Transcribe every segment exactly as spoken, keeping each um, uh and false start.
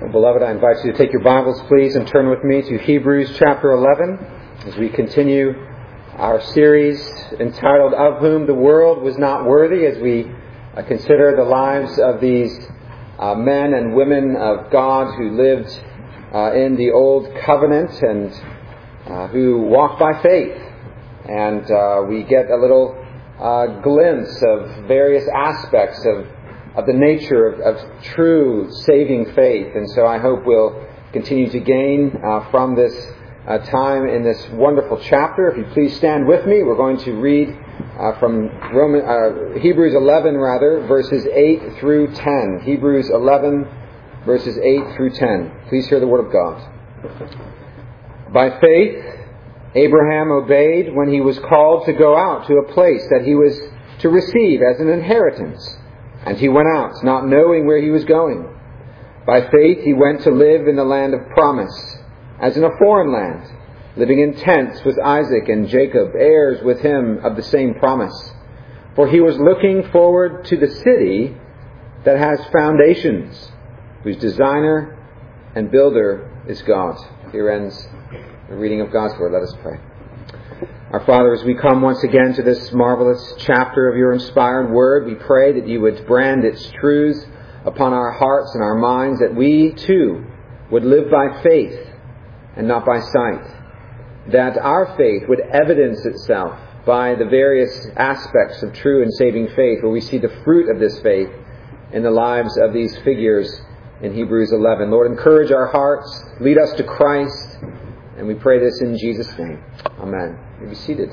Well, beloved, I invite you to take your Bibles, please, and turn with me to Hebrews chapter eleven as we continue our series entitled, Of Whom the World Was Not Worthy, as we uh, consider the lives of these uh, men and women of God who lived uh, in the Old Covenant and uh, who walked by faith. And uh, we get a little uh, glimpse of various aspects of of the nature of, of true saving faith. And so I hope we'll continue to gain uh, from this uh, time in this wonderful chapter. If you please stand with me, we're going to read uh, from Roman, uh, Hebrews eleven, rather, verses eight through ten. Hebrews eleven, verses eight through ten. Please hear the word of God. By faith, Abraham obeyed when he was called to go out to a place that he was to receive as an inheritance. And he went out, not knowing where he was going. By faith he went to live in the land of promise, as in a foreign land, living in tents with Isaac and Jacob, heirs with him of the same promise. For he was looking forward to the city that has foundations, whose designer and builder is God. Here ends the reading of God's word. Let us pray. Our Father, as we come once again to this marvelous chapter of your inspired word, we pray that you would brand its truths upon our hearts and our minds, that we too would live by faith and not by sight. That our faith would evidence itself by the various aspects of true and saving faith, where we see the fruit of this faith in the lives of these figures in Hebrews eleven. Lord, encourage our hearts, lead us to Christ, and we pray this in Jesus' name. Amen. You be seated.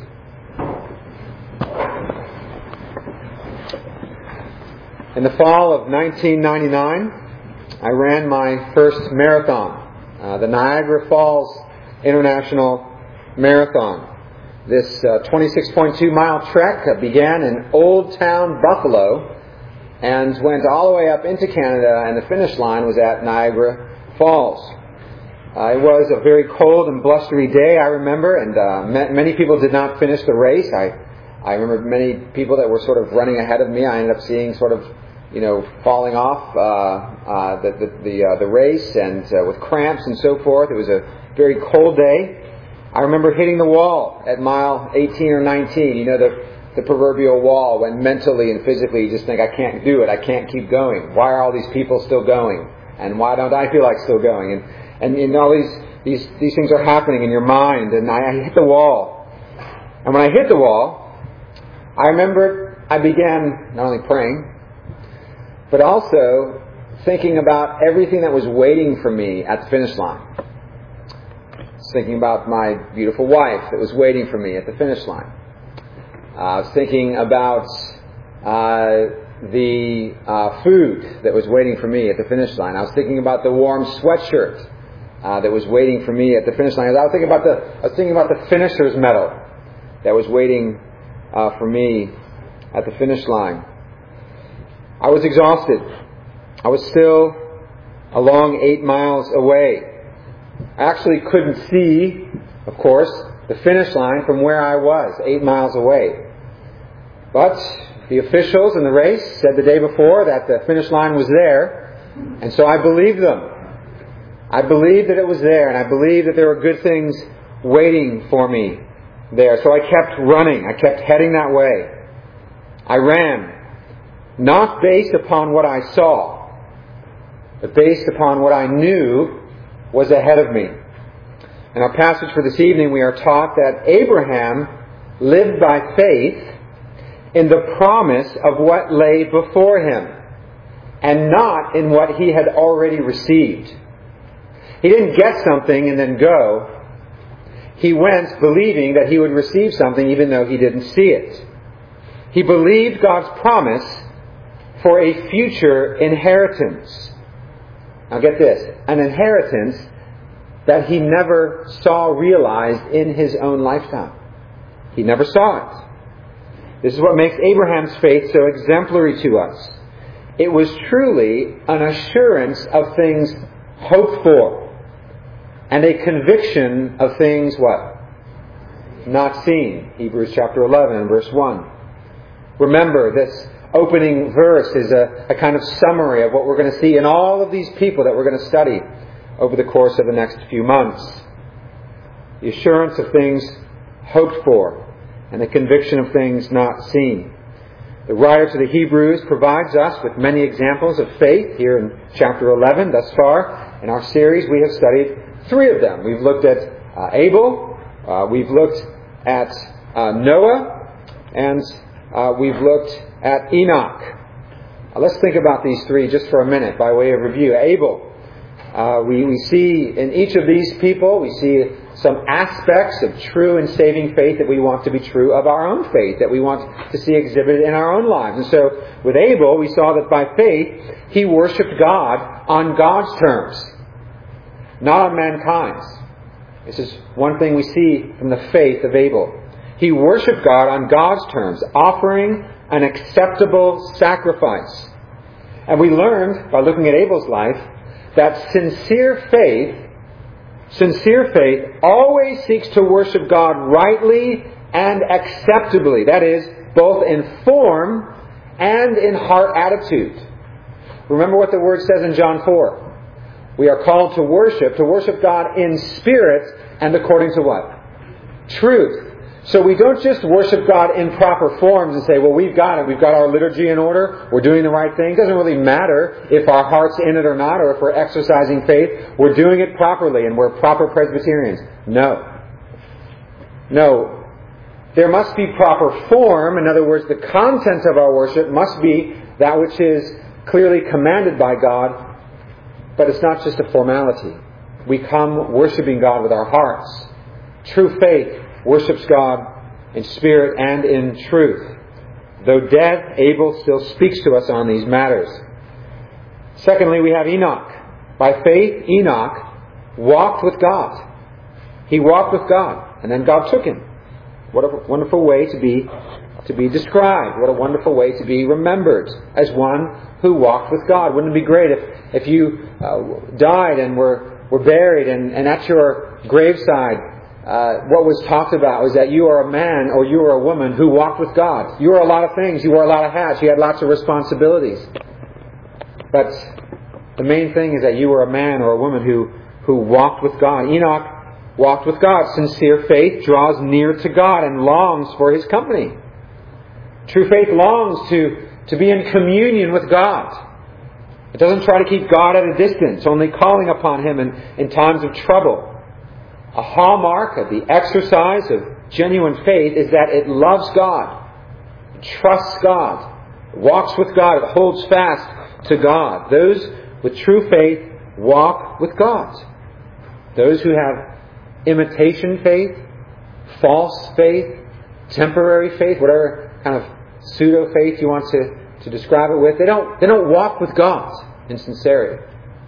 In the fall of nineteen ninety-nine, I ran my first marathon, uh, the Niagara Falls International Marathon. This uh, twenty-six point two mile trek uh, began in Old Town, Buffalo, and went all the way up into Canada, and the finish line was at Niagara Falls. Uh, it was a very cold and blustery day, I remember, and uh, ma- many people did not finish the race. I I remember many people that were sort of running ahead of me. I ended up seeing sort of, you know, falling off uh, uh, the the the, uh, the race, and uh, with cramps and so forth. It was a very cold day. I remember hitting the wall at mile eighteen or nineteen. You know, the the proverbial wall, when mentally and physically you just think, I can't do it. I can't keep going. Why are all these people still going? And why don't I feel like still going? And And, and all these, these these things are happening in your mind. And I, I hit the wall. And when I hit the wall, I remember I began not only praying, but also thinking about everything that was waiting for me at the finish line. I was thinking about my beautiful wife that was waiting for me at the finish line. Uh, I was thinking about uh, the uh, food that was waiting for me at the finish line. I was thinking about the warm sweatshirt Uh, that was waiting for me at the finish line. I was thinking about the I was thinking about the finisher's medal that was waiting uh, for me at the finish line. I was exhausted. I was still a long eight miles away. I actually couldn't see, of course, the finish line from where I was, eight miles away. But the officials in the race said the day before that the finish line was there, and so I believed them. I believed that it was there, and I believed that there were good things waiting for me there. So I kept running. I kept heading that way. I ran, not based upon what I saw, but based upon what I knew was ahead of me. In our passage for this evening, we are taught that Abraham lived by faith in the promise of what lay before him, and not in what he had already received. He didn't get something and then go. He went believing that he would receive something even though he didn't see it. He believed God's promise for a future inheritance. Now get this, an inheritance that he never saw realized in his own lifetime. He never saw it. This is what makes Abraham's faith so exemplary to us. It was truly an assurance of things hoped for, and a conviction of things, what? Not seen. Hebrews chapter eleven and verse one. Remember, this opening verse is a, a kind of summary of what we're going to see in all of these people that we're going to study over the course of the next few months. The assurance of things hoped for and the conviction of things not seen. The writer to the Hebrews provides us with many examples of faith here in chapter eleven. Thus far in our series we have studied three of them. We've looked at uh, Abel, uh, we've looked at uh, Noah, and uh, we've looked at Enoch. Uh, let's think about these three just for a minute by way of review. Abel, uh, we, we see in each of these people, we see some aspects of true and saving faith that we want to be true of our own faith, that we want to see exhibited in our own lives. And so with Abel, we saw that by faith, he worshipped God on God's terms, not on mankind's. This is one thing we see from the faith of Abel. He worshipped God on God's terms, offering an acceptable sacrifice. And we learned, by looking at Abel's life, that sincere faith Sincere faith always seeks to worship God rightly and acceptably. That is, both in form and in heart attitude. Remember what the Word says in John four. We are called to worship, to worship God in spirit and according to what? Truth. So we don't just worship God in proper forms and say, well, we've got it. We've got our liturgy in order. We're doing the right thing. It doesn't really matter if our heart's in it or not, or if we're exercising faith. We're doing it properly and we're proper Presbyterians. No. No. There must be proper form. In other words, the content of our worship must be that which is clearly commanded by God. But it's not just a formality. We come worshiping God with our hearts. True faith worships God in spirit and in truth. Though dead, Abel still speaks to us on these matters. Secondly, we have Enoch. By faith, Enoch walked with God. He walked with God, and then God took him. What a wonderful way to be to be described. What a wonderful way to be remembered as one who walked with God. Wouldn't it be great if, if you uh, died and were, were buried, and, and at your graveside Uh, what was talked about was that you are a man or you are a woman who walked with God. You were a lot of things. You wore a lot of hats. You had lots of responsibilities. But the main thing is that you were a man or a woman who, who walked with God. Enoch walked with God. Sincere faith draws near to God and longs for His company. True faith longs to, to be in communion with God. It doesn't try to keep God at a distance, only calling upon Him in, in times of trouble. A hallmark of the exercise of genuine faith is that it loves God, trusts God, walks with God, it holds fast to God. Those with true faith walk with God. Those who have imitation faith, false faith, temporary faith, whatever kind of pseudo faith you want to, to describe it with, they don't, they don't walk with God in sincerity.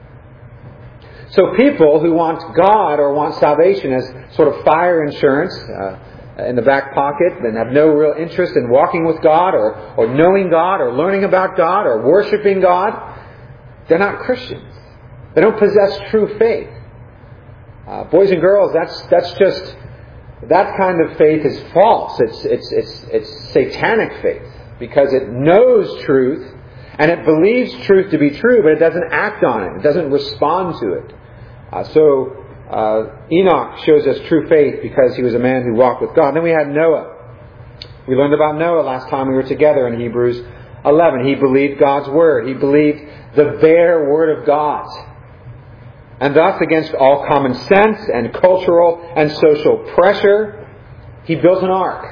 So people who want God or want salvation as sort of fire insurance uh, in the back pocket and have no real interest in walking with God or, or knowing God or learning about God or worshiping God, they're not Christians. They don't possess true faith. Uh, boys and girls, that's that's just that kind of faith is false. It's it's it's it's satanic faith because it knows truth and it believes truth to be true, but it doesn't act on it. It doesn't respond to it. Uh, so uh, Enoch shows us true faith because he was a man who walked with God. And then we had Noah. We learned about Noah last time we were together in Hebrews eleven. He believed God's word. He believed the bare word of God. And thus, against all common sense and cultural and social pressure, he built an ark.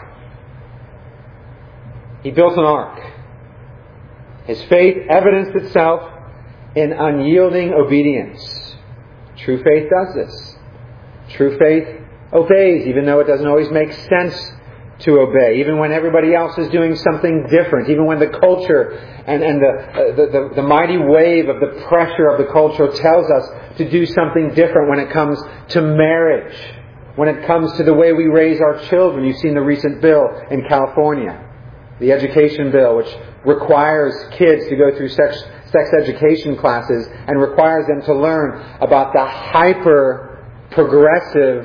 He built an ark. His faith evidenced itself in unyielding obedience. True faith does this. True faith obeys, even though it doesn't always make sense to obey. Even when everybody else is doing something different. Even when the culture and, and the, uh, the, the, the mighty wave of the pressure of the culture tells us to do something different when it comes to marriage. When it comes to the way we raise our children. You've seen the recent bill in California. The education bill, which requires kids to go through sex, sex education classes and requires them to learn about the hyper-progressive,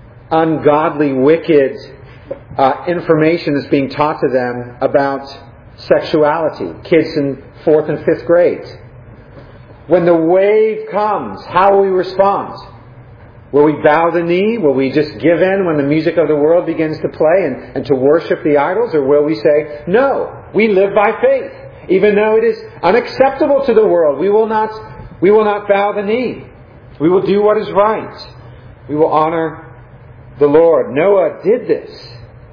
ungodly, wicked uh, information that's being taught to them about sexuality, kids in fourth and fifth grade. When the wave comes, how will we respond? Will we bow the knee? Will we just give in when the music of the world begins to play and, and to worship the idols? Or will we say, no, we live by faith. Even though it is unacceptable to the world, we will not, we will not bow the knee. We will do what is right. We will honor the Lord. Noah did this.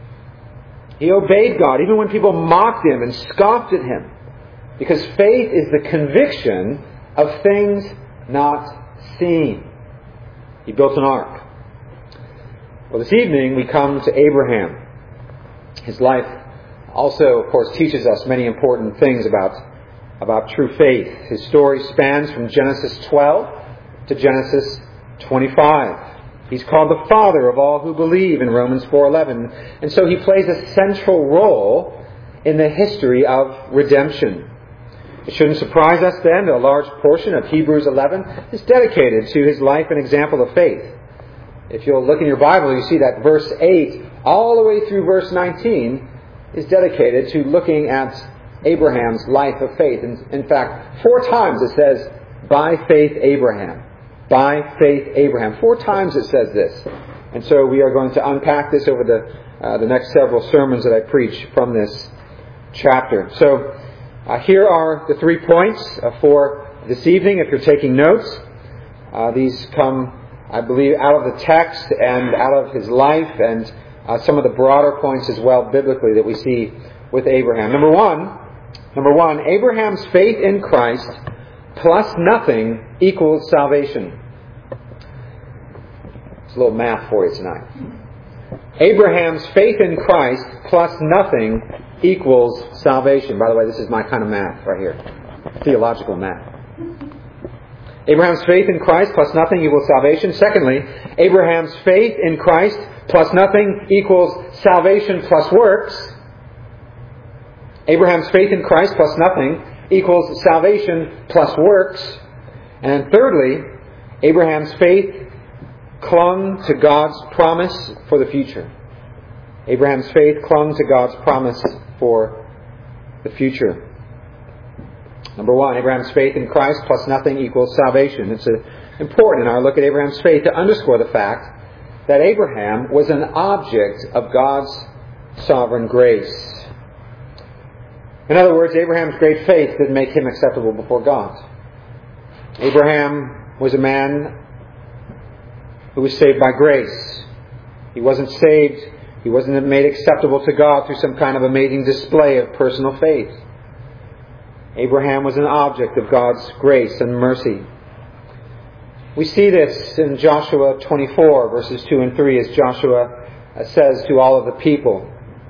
He obeyed God, even when people mocked him and scoffed at him. Because faith is the conviction of things not seen. He built an ark. Well, this evening we come to Abraham. His life also, of course, teaches us many important things about, about true faith. His story spans from Genesis twelve to Genesis twenty-five. He's called the father of all who believe in Romans four eleven. And so he plays a central role in the history of redemption. It shouldn't surprise us then that a large portion of Hebrews eleven is dedicated to his life and example of faith. If you'll look in your Bible, you see that verse eight all the way through verse nineteen is dedicated to looking at Abraham's life of faith. And in fact, four times it says, by faith Abraham. By faith Abraham. Four times it says this. And so we are going to unpack this over the, uh, the next several sermons that I preach from this chapter. So uh, here are the three points uh, for this evening if you're taking notes. Uh, these come, I believe, out of the text and out of his life and uh, some of the broader points as well biblically that we see with Abraham. Number one, number one, Abraham's faith in Christ plus nothing equals salvation. It's a little math for you tonight. Abraham's faith in Christ plus nothing equals salvation. By the way, this is my kind of math right here. Theological math. Abraham's faith in Christ plus nothing equals salvation. Secondly, Abraham's faith in Christ plus nothing equals salvation plus works. Abraham's faith in Christ plus nothing equals salvation plus works. And thirdly, Abraham's faith clung to God's promise for the future. Abraham's faith clung to God's promise for the future. Number one, Abraham's faith in Christ plus nothing equals salvation. It's a, important in our look at Abraham's faith to underscore the fact that Abraham was an object of God's sovereign grace. In other words, Abraham's great faith didn't make him acceptable before God. Abraham was a man who was saved by grace. He wasn't saved, he wasn't made acceptable to God through some kind of amazing display of personal faith. Abraham was an object of God's grace and mercy. We see this in Joshua twenty-four, verses two and three, as Joshua says to all of the people.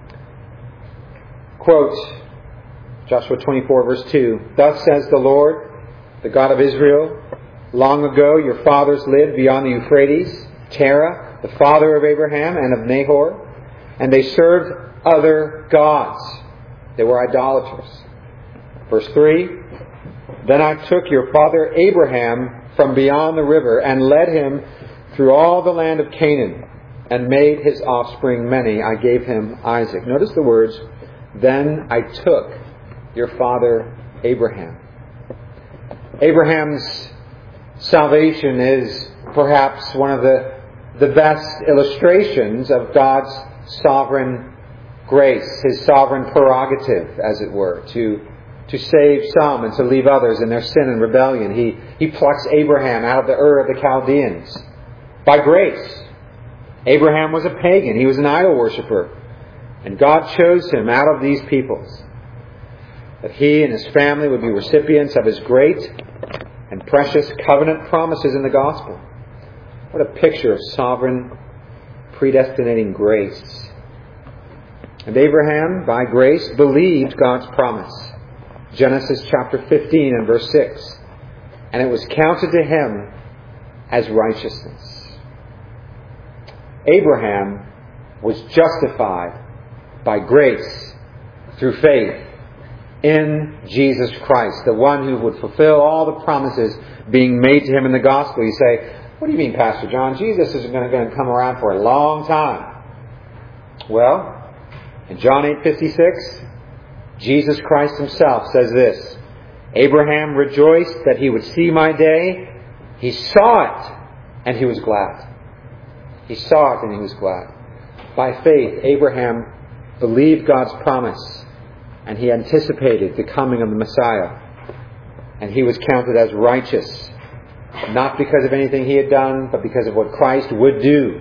Quote, Joshua twenty-four, verse two, "Thus says the Lord, the God of Israel, long ago your fathers lived beyond the Euphrates, Terah, the father of Abraham and of Nahor, and they served other gods." They were idolaters. Verse three, "Then I took your father Abraham from beyond the river and led him through all the land of Canaan and made his offspring many. I gave him Isaac." Notice the words, "Then I took your father Abraham." Abraham's salvation is perhaps one of the, the best illustrations of God's sovereign grace, His sovereign prerogative, as it were, to, to save some and to leave others in their sin and rebellion. He, he plucks Abraham out of the Ur of the Chaldeans by grace. Abraham was a pagan. He was an idol worshiper. And God chose him out of these peoples, that he and his family would be recipients of His great and precious covenant promises in the gospel. What a picture of sovereign, predestinating grace. And Abraham, by grace, believed God's promise. Genesis chapter fifteen and verse six. "And it was counted to him as righteousness." Abraham was justified by grace through faith in Jesus Christ, the one who would fulfill all the promises being made to him in the gospel. You say, "What do you mean, Pastor John? Jesus isn't going to come around for a long time." Well, in John eight fifty-six, Jesus Christ himself says this, Abraham rejoiced that he would see my day. He saw it and he was glad. He saw it and he was glad. By faith, Abraham believed God's promise and he anticipated the coming of the Messiah. And he was counted as righteous, not because of anything he had done, but because of what Christ would do.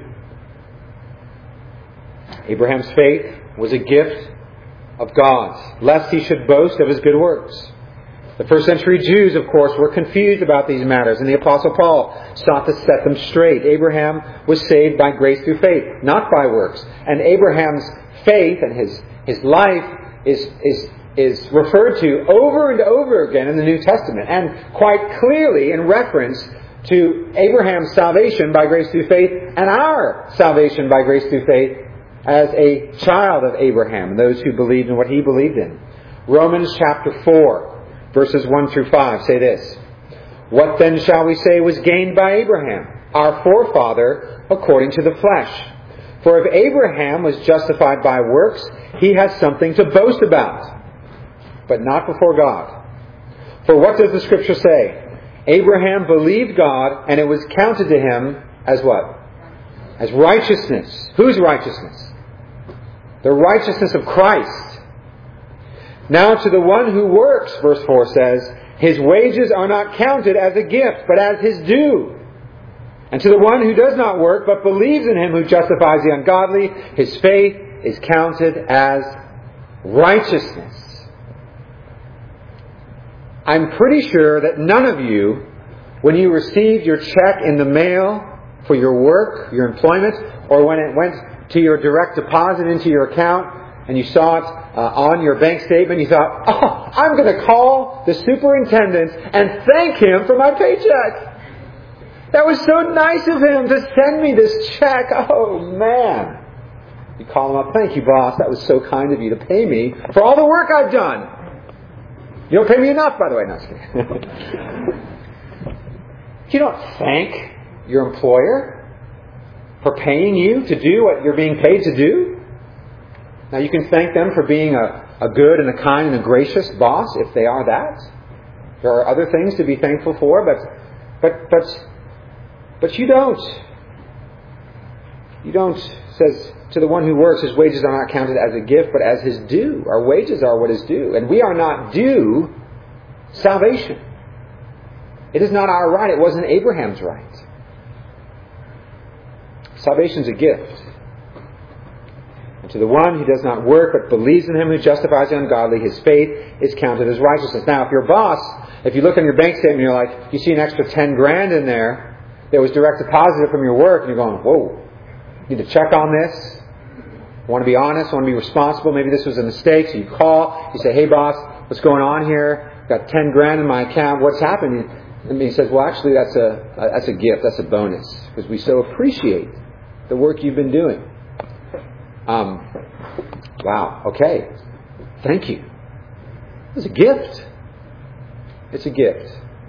Abraham's faith was a gift of God, lest he should boast of his good works. The first century Jews, of course, were confused about these matters, and the Apostle Paul sought to set them straight. Abraham was saved by grace through faith, not by works. And Abraham's faith and his, his life is, is, is referred to over and over again in the New Testament, and quite clearly in reference to Abraham's salvation by grace through faith and our salvation by grace through faith as a child of Abraham and those who believed in what he believed in. Romans chapter four, verses one through five say this, What then shall we say was gained by Abraham, our forefather, according to the flesh? For if Abraham was justified by works, he has something to boast about, but not before God. For what does the Scripture say? Abraham believed God, and it was counted to him as what? As righteousness. Whose righteousness? The righteousness of Christ. Now to the one who works, verse four says, his wages are not counted as a gift, but as his due. And to the one who does not work, but believes in him who justifies the ungodly, his faith is counted as righteousness. I'm pretty sure that none of you, when you received your check in the mail for your work, your employment, or when it went to your direct deposit into your account and you saw it uh, on your bank statement, you thought, oh, I'm going to call the superintendent and thank him for my paycheck. That was so nice of him to send me this check. Oh, man. You call him up, thank you, boss. That was so kind of you to pay me for all the work I've done. You don't pay me enough, by the way. No, just kidding. You don't thank your employer for paying you to do what you're being paid to do. Now, you can thank them for being a, a good and a kind and a gracious boss, if they are that. There are other things to be thankful for, but but but but you don't. You don't, says, to the one who works, his wages are not counted as a gift, but as his due. Our wages are what is due. And we are not due salvation. It is not our right. It wasn't Abraham's right. Salvation is a gift. And to the one who does not work, but believes in him who justifies the ungodly, his faith is counted as righteousness. Now, if your boss, if you look on your bank statement, you're like, you see an extra ten grand in there that was direct deposited from your work, and you're going, whoa. Need to check on this. I want to be honest. I want to be responsible. Maybe this was a mistake. So you call. You say, hey, boss, what's going on here? I've got ten grand in my account. What's happening? And he says, well, actually, that's a that's a gift. That's a bonus. Because we so appreciate the work you've been doing. Um, wow. Okay. Thank you. It's a gift. It's a gift.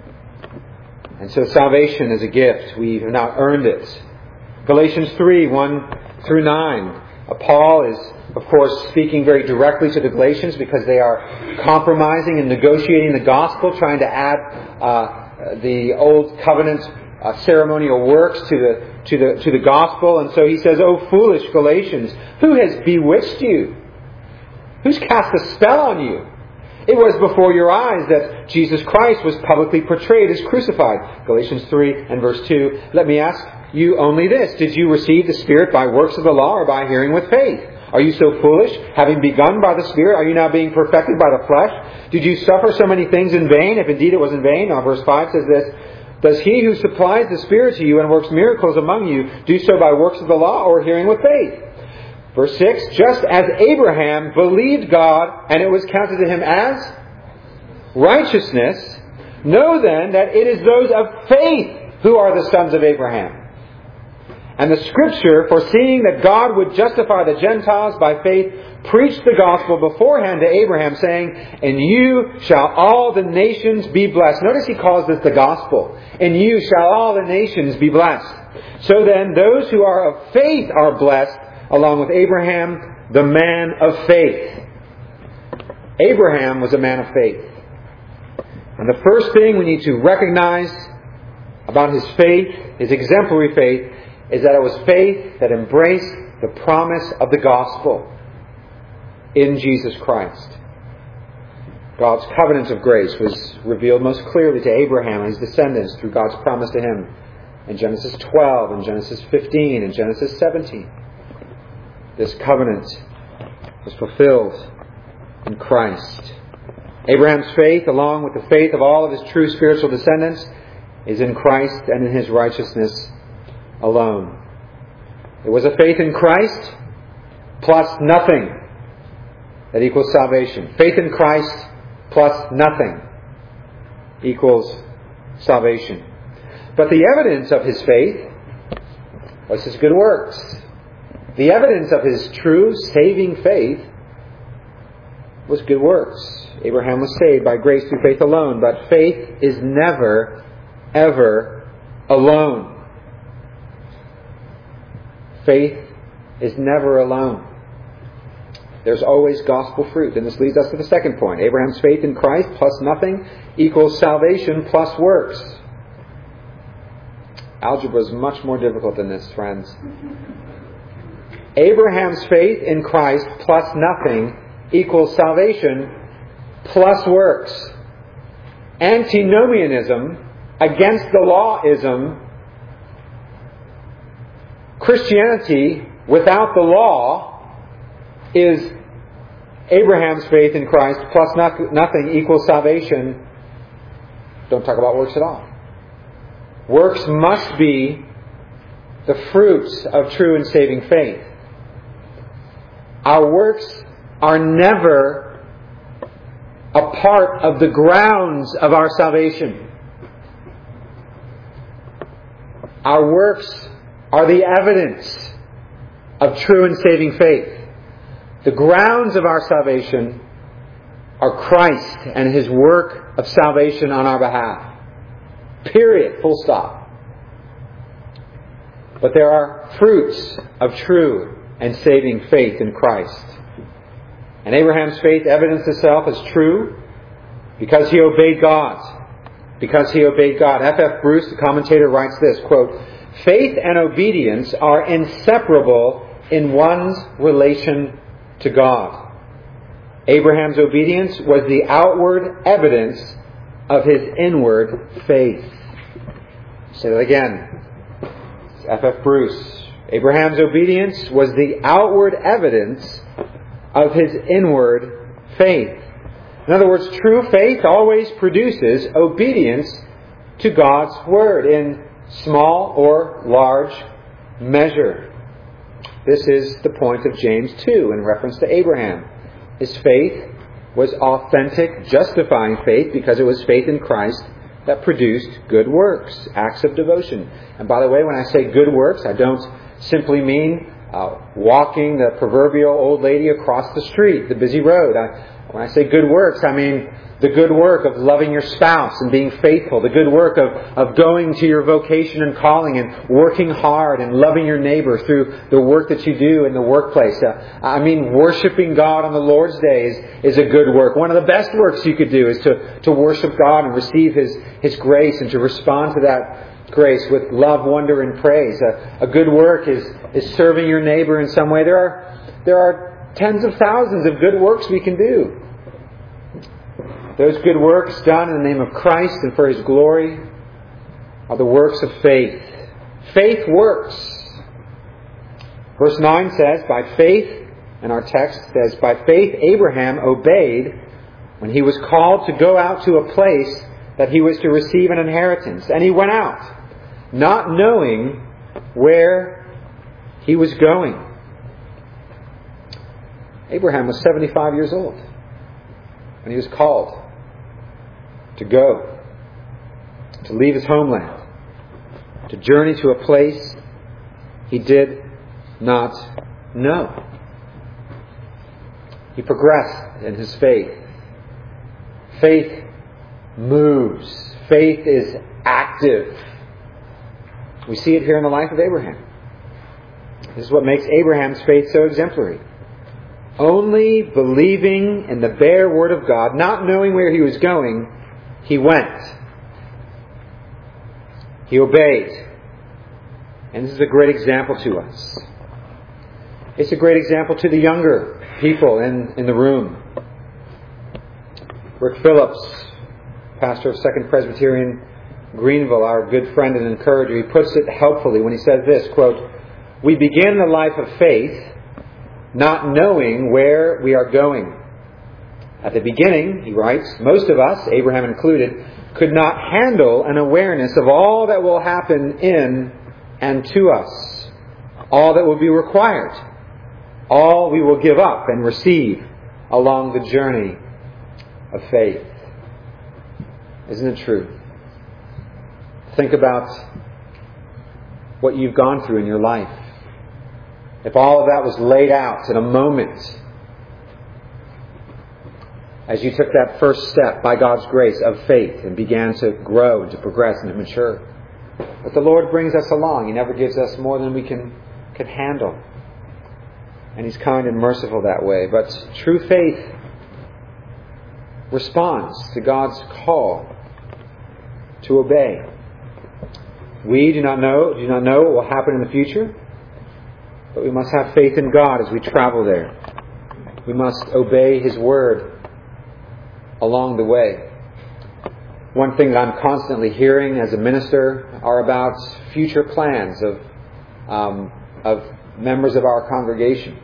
And so salvation is a gift. We have not earned it. Galatians three, one through nine. Uh, Paul is, of course, speaking very directly to the Galatians because they are compromising and negotiating the gospel, trying to add uh, the old covenant uh, ceremonial works to the to the to the gospel. And so he says, "O foolish Galatians, who has bewitched you? Who's cast a spell on you? It was before your eyes that Jesus Christ was publicly portrayed as crucified." Galatians three and verse two. Let me ask you only this. Did you receive the Spirit by works of the law or by hearing with faith? Are you so foolish? Having begun by the Spirit, are you now being perfected by the flesh? Did you suffer so many things in vain, if indeed it was in vain? Now verse five says this. Does he who supplies the Spirit to you and works miracles among you do so by works of the law or hearing with faith? Verse six, just as Abraham believed God and it was counted to him as righteousness, know then that it is those of faith who are the sons of Abraham. And the Scripture, foreseeing that God would justify the Gentiles by faith, preached the gospel beforehand to Abraham, saying, in you shall all the nations be blessed. Notice he calls this the gospel. In you shall all the nations be blessed. So then, those who are of faith are blessed, along with Abraham, the man of faith. Abraham was a man of faith. And the first thing we need to recognize about his faith, his exemplary faith, is that it was faith that embraced the promise of the gospel in Jesus Christ. God's covenant of grace was revealed most clearly to Abraham and his descendants through God's promise to him in Genesis twelve, and Genesis fifteen, and Genesis seventeen. This covenant was fulfilled in Christ. Abraham's faith, along with the faith of all of his true spiritual descendants, is in Christ and in his righteousness alone. It was a faith in Christ plus nothing that equals salvation. Faith in Christ plus nothing equals salvation. But the evidence of his faith was his good works. The evidence of his true saving faith was good works. Abraham was saved by grace through faith alone, but faith is never, ever alone. Faith is never alone. There's always gospel fruit. And this leads us to the second point. Abraham's faith in Christ plus nothing equals salvation plus works. Algebra is much more difficult than this, friends. Abraham's faith in Christ plus nothing equals salvation plus works. Antinomianism against the lawism, Christianity without the law, is Abraham's faith in Christ plus nothing equals salvation. Don't talk about works at all. Works must be the fruits of true and saving faith. Our works are never a part of the grounds of our salvation. Our works are the evidence of true and saving faith. The grounds of our salvation are Christ and His work of salvation on our behalf. Period. Full stop. But there are fruits of true and saving faith in Christ. And Abraham's faith evidenced itself as true because he obeyed God. Because he obeyed God. F F Bruce, the commentator, writes this, quote, "Faith and obedience are inseparable in one's relation to God." Abraham's obedience was the outward evidence of his inward faith. Say that again. It's F F Bruce. Abraham's obedience was the outward evidence of his inward faith. In other words, true faith always produces obedience to God's Word in small or large measure. This is the point of James two in reference to Abraham. His faith was authentic, justifying faith because it was faith in Christ that produced good works, acts of devotion. And by the way, when I say good works, I don't simply mean uh, walking the proverbial old lady across the street, the busy road. I, when I say good works, I mean the good work of loving your spouse and being faithful. The good work of, of going to your vocation and calling and working hard and loving your neighbor through the work that you do in the workplace. Uh, I mean, worshiping God on the Lord's Day is, is a good work. One of the best works you could do is to, to worship God and receive His, His grace and to respond to that grace with love, wonder, and praise. A, a good work is, is serving your neighbor in some way. There are, there are tens of thousands of good works we can do. Those good works done in the name of Christ and for His glory are the works of faith. Faith works. Verse nine says, by faith, and our text says, by faith Abraham obeyed when he was called to go out to a place that he was to receive an inheritance. And he went out, not knowing where he was going. Abraham was seventy-five years old when he was called to go, to leave his homeland, to journey to a place he did not know. He progressed in his faith. Faith moves. Faith is active. We see it here in the life of Abraham. This is what makes Abraham's faith so exemplary. only believing in the bare Word of God, not knowing where he was going, he went. He obeyed. And this is a great example to us. It's a great example to the younger people in, in the room. Rick Phillips, pastor of Second Presbyterian Greenville, our good friend and encourager, he puts it helpfully when he says this, quote, "We begin the life of faith not knowing where we are going. At the beginning," he writes, "most of us, Abraham included, could not handle an awareness of all that will happen in and to us, all that will be required, all we will give up and receive along the journey of faith." Isn't it true? Think about what you've gone through in your life. If all of that was laid out in a moment, as you took that first step by God's grace of faith and began to grow and to progress and to mature. But the Lord brings us along. He never gives us more than we can, can handle. And He's kind and merciful that way. But true faith responds to God's call to obey. We do not know, do not know what will happen in the future, but we must have faith in God as we travel there. We must obey His Word along the way. One thing that I'm constantly hearing as a minister are about future plans of um, of members of our congregation.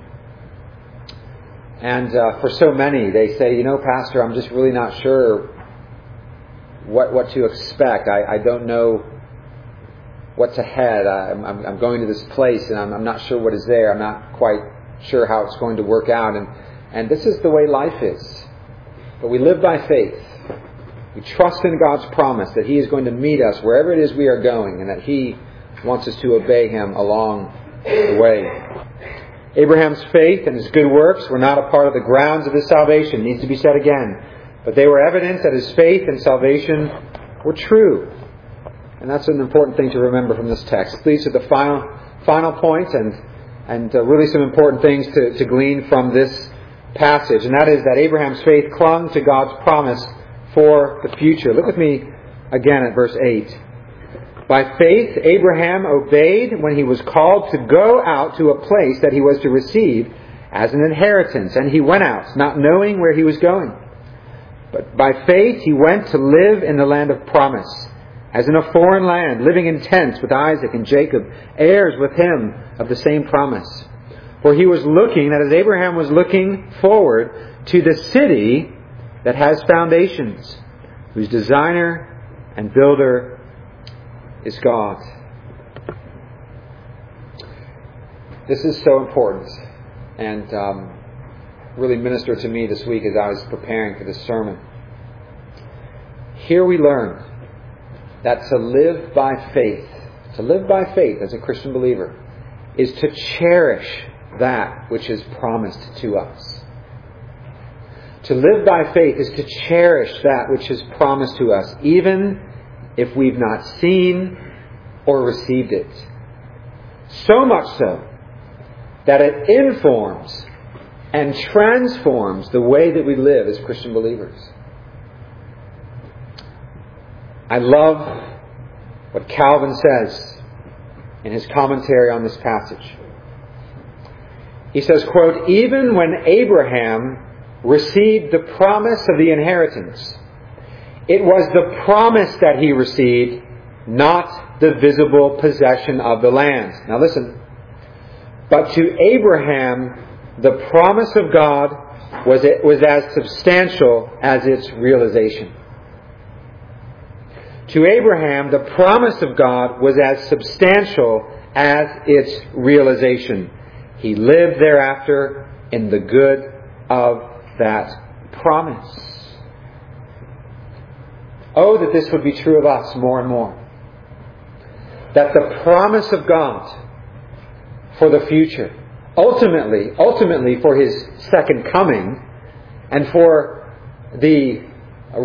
And uh, for so many, they say, you know, Pastor, I'm just really not sure what what to expect. I, I don't know what's ahead. I'm, I'm, I'm going to this place and I'm, I'm not sure what is there. I'm not quite sure how it's going to work out. And, and this is the way life is. But we live by faith. We trust in God's promise that He is going to meet us wherever it is we are going and that He wants us to obey Him along the way. Abraham's faith and his good works were not a part of the grounds of his salvation. It needs to be said again. But they were evidence that his faith and salvation were true. And that's an important thing to remember from this text. It leads to the final final point and, and uh, really some important things to, to glean from this passage. And that is that Abraham's faith clung to God's promise for the future. Look with me again at verse eight. By faith, Abraham obeyed when he was called to go out to a place that he was to receive as an inheritance. And he went out, not knowing where he was going. But by faith, he went to live in the land of promise, as in a foreign land, living in tents with Isaac and Jacob, heirs with him of the same promise. For he was looking, that is, Abraham was looking forward to the city that has foundations, whose designer and builder is God. This is so important and um, really ministered to me this week as I was preparing for this sermon. Here we learn that to live by faith, to live by faith as a Christian believer, is to cherish that which is promised to us. To live by faith is to cherish that which is promised to us, even if we've not seen or received it. So much so that it informs and transforms the way that we live as Christian believers. I love what Calvin says in his commentary on this passage. He says, quote, "Even when Abraham received the promise of the inheritance, it was the promise that he received, not the visible possession of the land." Now listen. But to Abraham, the promise of God was, it was as substantial as its realization. To Abraham, the promise of God was as substantial as its realization. He lived thereafter in the good of that promise. Oh, that this would be true of us more and more. That the promise of God for the future, ultimately, ultimately for His second coming, and for the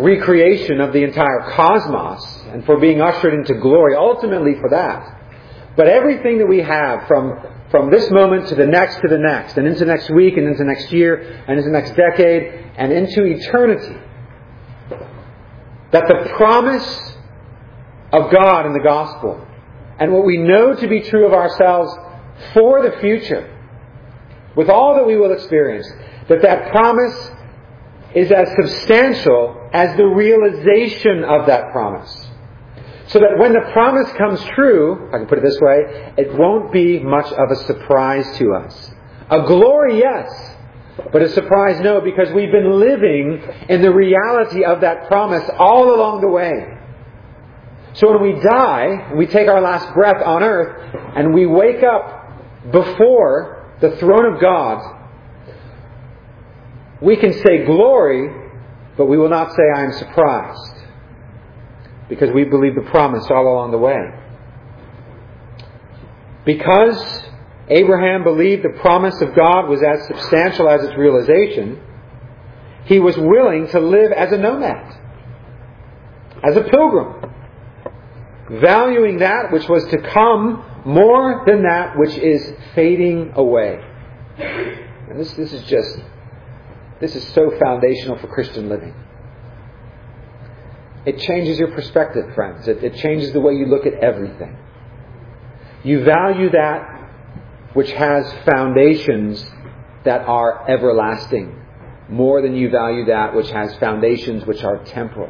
recreation of the entire cosmos, and for being ushered into glory, ultimately for that. But everything that we have from, from this moment to the next to the next, and into next week, and into next year, and into next decade, and into eternity, that the promise of God in the gospel, and what we know to be true of ourselves for the future, with all that we will experience, that that promise is as substantial as the realization of that promise. So that when the promise comes true, if I can put it this way, it won't be much of a surprise to us. A glory, yes, but a surprise, no, because we've been living in the reality of that promise all along the way. So when we die, we take our last breath on earth, and we wake up before the throne of God, we can say glory, but we will not say I am surprised, because we believe the promise all along the way. Because Abraham believed the promise of God was as substantial as its realization, he was willing to live as a nomad, as a pilgrim, valuing that which was to come more than that which is fading away. And this, this is just, this is so foundational for Christian living. It changes your perspective, friends. It, it changes the way you look at everything. You value that which has foundations that are everlasting more than you value that which has foundations which are temporal.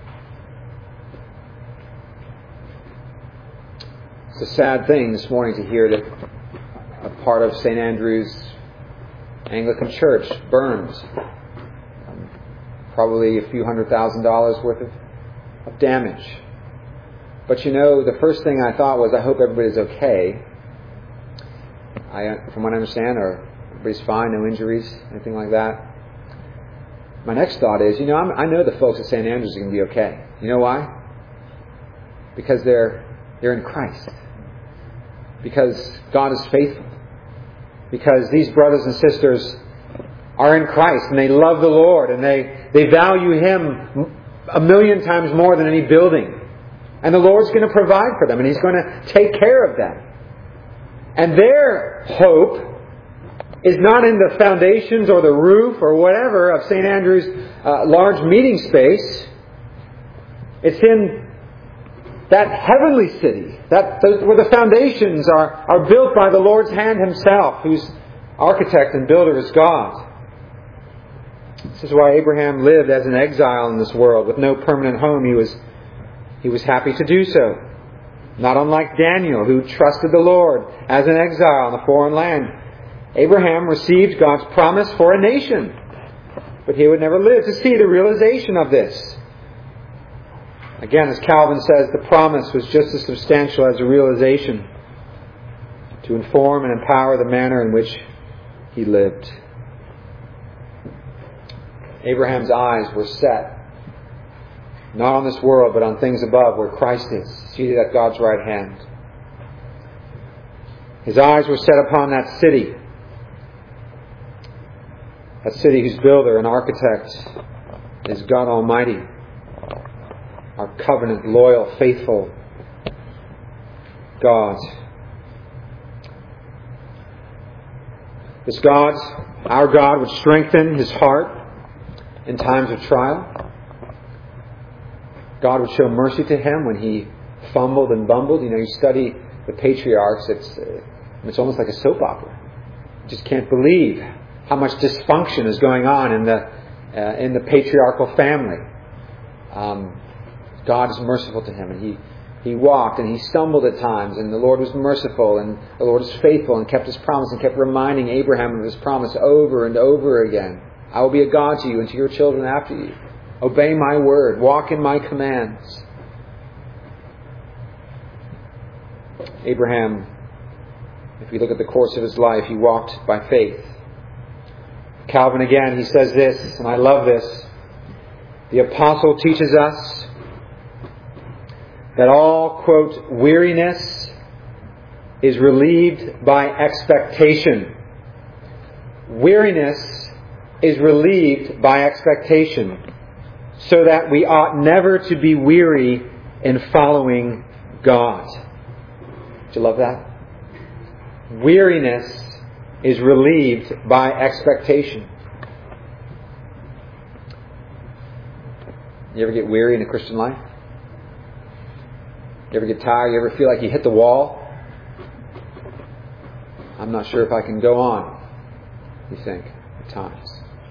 It's a sad thing this morning to hear that a part of Saint Andrew's Anglican Church burned. Um, probably a few hundred thousand dollars worth of, of damage. But you know, the first thing I thought was, I hope everybody's okay. I, from what I understand, or everybody's fine, no injuries, anything like that. My next thought is, you know, I'm, I know the folks at Saint Andrew's are going to be okay. You know why? Because they're they're in Christ. Because God is faithful. Because these brothers and sisters are in Christ, and they love the Lord, and they, they value Him a million times more than any building. And the Lord's going to provide for them, and He's going to take care of them. And their hope is not in the foundations or the roof or whatever of Saint Andrew's uh, large meeting space. It's in that heavenly city, that where the foundations are, are built by the Lord's hand Himself, whose architect and builder is God. This is why Abraham lived as an exile in this world with no permanent home. He was, he was happy to do so. Not unlike Daniel, who trusted the Lord as an exile in a foreign land. Abraham received God's promise for a nation, but he would never live to see the realization of this. Again, as Calvin says, the promise was just as substantial as the realization, to inform and empower the manner in which he lived. Abraham's eyes were set not on this world, but on things above, where Christ is, seated at God's right hand. His eyes were set upon that city, that city whose builder and architect is God Almighty, our covenant, loyal, faithful God. This God, our God, would strengthen his heart in times of trial. God would show mercy to him when he fumbled and bumbled. You know, you study the patriarchs, it's, uh, it's almost like a soap opera. You just can't believe how much dysfunction is going on in the, uh, in the patriarchal family. Um, God is merciful to him, and he, he walked and he stumbled at times, and the Lord was merciful, and the Lord was faithful and kept his promise and kept reminding Abraham of his promise over and over again. I will be a God to you and to your children after you. Obey my word. Walk in my commands. Abraham, if you look at the course of his life, he walked by faith. Calvin again, he says this, and I love this. The apostle teaches us that all, quote, weariness is relieved by expectation. Weariness is relieved by expectation, so that we ought never to be weary in following God. Do you love that? Weariness is relieved by expectation. You ever get weary in a Christian life? You ever get tired? You ever feel like you hit the wall? I'm not sure if I can go on, you think, at times.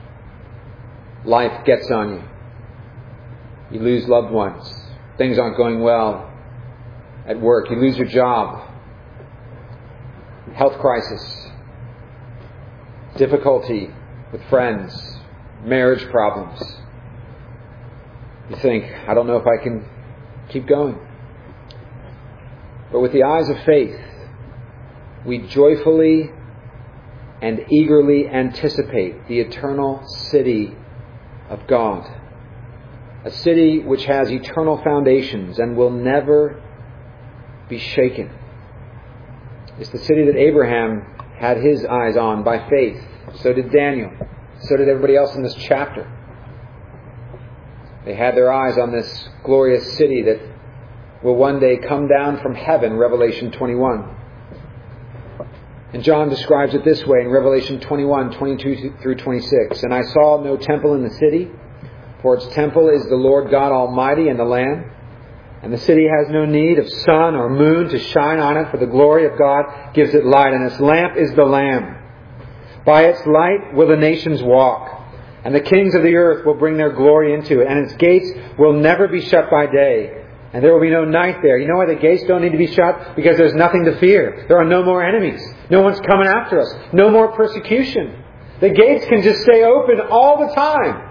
Life gets on you. You lose loved ones. Things aren't going well at work. You lose your job. Health crisis. Difficulty with friends. Marriage problems. You think, I don't know if I can keep going. But with the eyes of faith, we joyfully and eagerly anticipate the eternal city of God. A city which has eternal foundations and will never be shaken. It's the city that Abraham had his eyes on by faith. So did Daniel. So did everybody else in this chapter. They had their eyes on this glorious city that will one day come down from heaven, Revelation twenty-one. And John describes it this way in Revelation twenty-one, twenty-two through twenty-six. And I saw no temple in the city, for its temple is the Lord God Almighty and the Lamb. And the city has no need of sun or moon to shine on it, for the glory of God gives it light, and its lamp is the Lamb. By its light will the nations walk, and the kings of the earth will bring their glory into it, and its gates will never be shut by day, and there will be no night there. You know why the gates don't need to be shut? Because there's nothing to fear. There are no more enemies. No one's coming after us. No more persecution. The gates can just stay open all the time.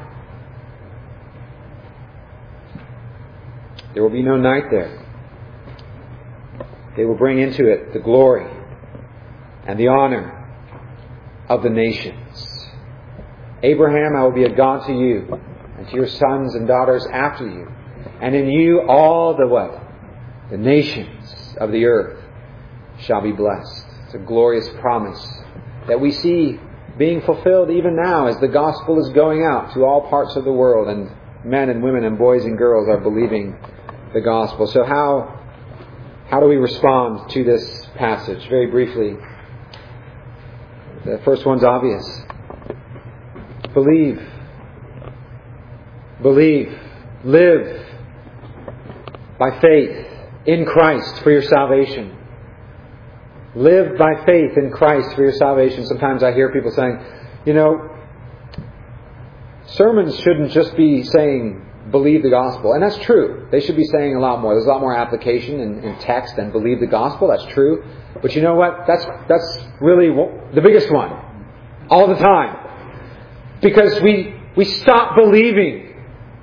There will be no night there. They will bring into it the glory and the honor of the nations. Abraham, I will be a God to you, and to your sons and daughters after you. And in you all the what? The nations of the earth shall be blessed. It's a glorious promise that we see being fulfilled even now as the gospel is going out to all parts of the world, and men and women and boys and girls are believing the gospel. So how how do we respond to this passage? Very briefly, the first one's obvious. Believe. Believe. Live by faith in Christ for your salvation. Live by faith in Christ for your salvation. Sometimes I hear people saying, you know, sermons shouldn't just be saying believe the gospel. And that's true. They should be saying a lot more. There's a lot more application in, in text than believe the gospel. That's true. But you know what? That's that's really the biggest one. All the time. Because we we stop believing.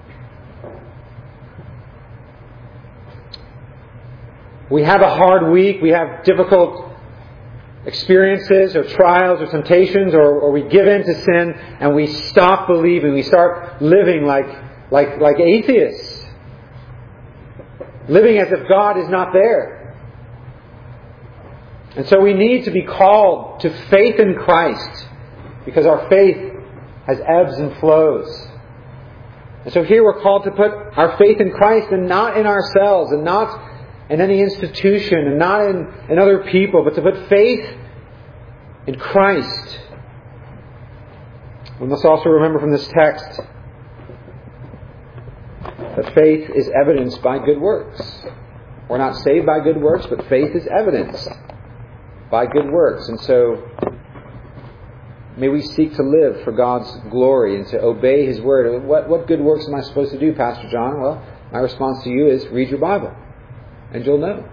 We have a hard week. We have difficult experiences or trials or temptations, or, or we give in to sin and we stop believing. We start living like like like atheists. Living as if God is not there. And so we need to be called to faith in Christ, because our faith has ebbs and flows. And so here we're called to put our faith in Christ, and not in ourselves, and not in any institution, and not in, in other people, but to put faith in Christ. We must also remember from this text that faith is evidenced by good works. We're not saved by good works, but faith is evidenced by good works. And so may we seek to live for God's glory and to obey His Word. What, what good works am I supposed to do, Pastor John? Well, my response to you is read your Bible, and you'll know.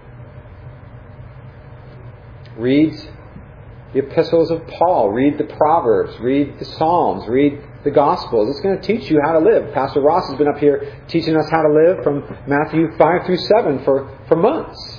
Read the epistles of Paul. Read the Proverbs. Read the Psalms. Read the Gospels. It's going to teach you how to live. Pastor Ross has been up here teaching us how to live from Matthew five through seven for, for months.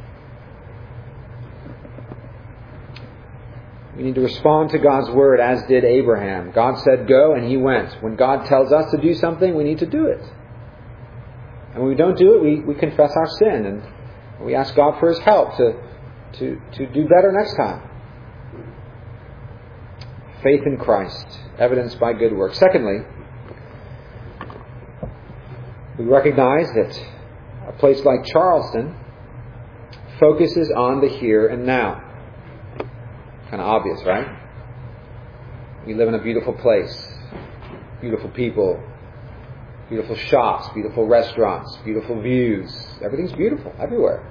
We need to respond to God's Word as did Abraham. God said go, and he went. When God tells us to do something, we need to do it. And when we don't do it, we, we confess our sin, and we ask God for His help to, to, to do better next time. Faith in Christ, evidenced by good works. Secondly, we recognize that a place like Charleston focuses on the here and now. Kind of obvious, right? We live in a beautiful place, beautiful people, beautiful shops, beautiful restaurants, beautiful views. Everything's beautiful everywhere.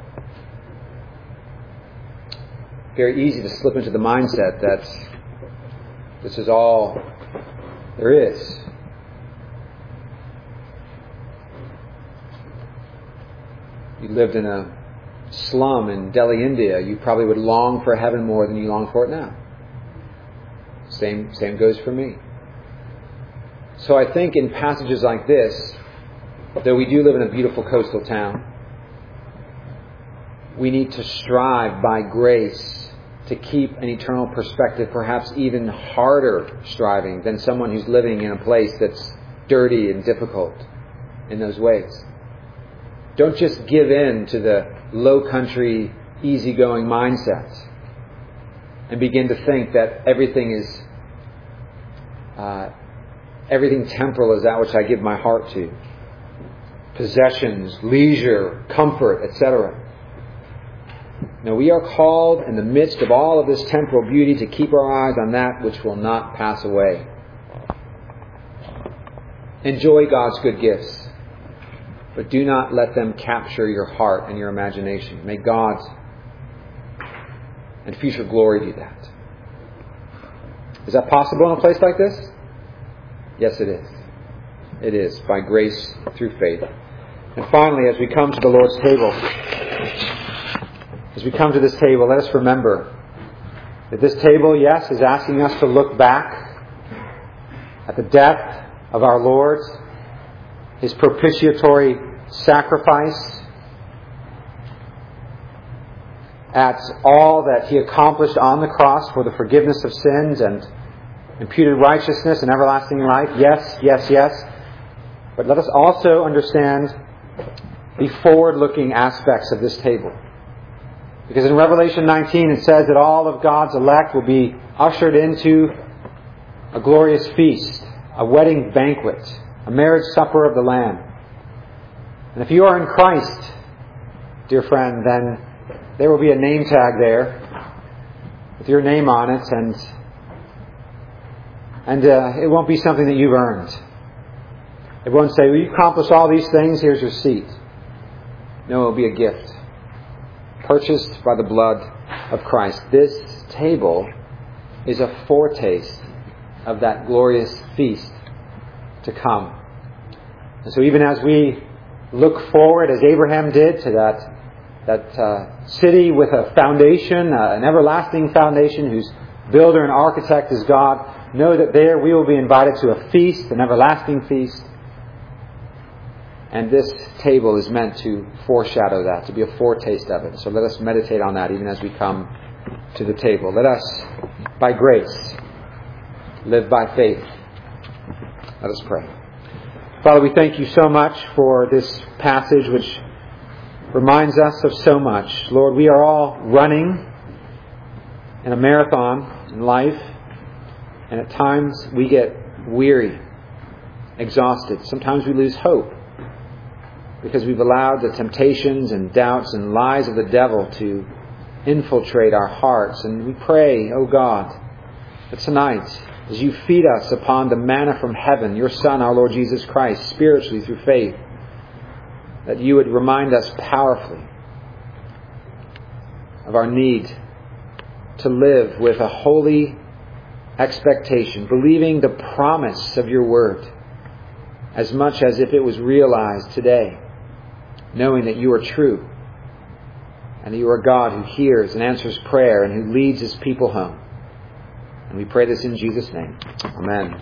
Very easy to slip into the mindset that this is all there is. You lived in a slum in Delhi, India, you probably would long for heaven more than you long for it now. Same, same goes for me. So I think in passages like this, though we do live in a beautiful coastal town, we need to strive by grace to keep an eternal perspective, perhaps even harder striving than someone who's living in a place that's dirty and difficult in those ways. Don't just give in to the low country, easygoing mindset and begin to think that everything is uh, everything temporal is that which I give my heart to. Possessions, leisure, comfort, et cetera. No, we are called in the midst of all of this temporal beauty to keep our eyes on that which will not pass away. Enjoy God's good gifts, but do not let them capture your heart and your imagination. May God and future glory do that. Is that possible in a place like this? Yes, it is. It is, by grace through faith. And finally, as we come to the Lord's table, as we come to this table, let us remember that this table, yes, is asking us to look back at the death of our Lord, His propitiatory sacrifice, at all that He accomplished on the cross for the forgiveness of sins and imputed righteousness and everlasting life. Yes, yes, yes. But let us also understand the forward-looking aspects of this table. Because in Revelation nineteen it says that all of God's elect will be ushered into a glorious feast, a wedding banquet, a marriage supper of the Lamb. And if you are in Christ, dear friend, then there will be a name tag there with your name on it, and and uh, it won't be something that you've earned. It won't say, well, you accomplished all these things, here's your seat. No, it will be a gift, purchased by the blood of Christ. This table is a foretaste of that glorious feast to come. And so even as we look forward, as Abraham did, to that that uh, city with a foundation, uh, an everlasting foundation, whose builder and architect is God, know that there we will be invited to a feast, an everlasting feast. And this table is meant to foreshadow that, to be a foretaste of it. So let us meditate on that even as we come to the table. Let us, by grace, live by faith. Let us pray. Father, we thank you so much for this passage which reminds us of so much. Lord, we are all running in a marathon in life, and at times we get weary, exhausted. Sometimes we lose hope because we've allowed the temptations and doubts and lies of the devil to infiltrate our hearts. And we pray, oh God, that tonight, as you feed us upon the manna from heaven, your Son, our Lord Jesus Christ, spiritually through faith, that you would remind us powerfully of our need to live with a holy expectation, believing the promise of your word as much as if it was realized today, knowing that you are true and that you are God who hears and answers prayer and who leads his people home. And we pray this in Jesus' name. Amen.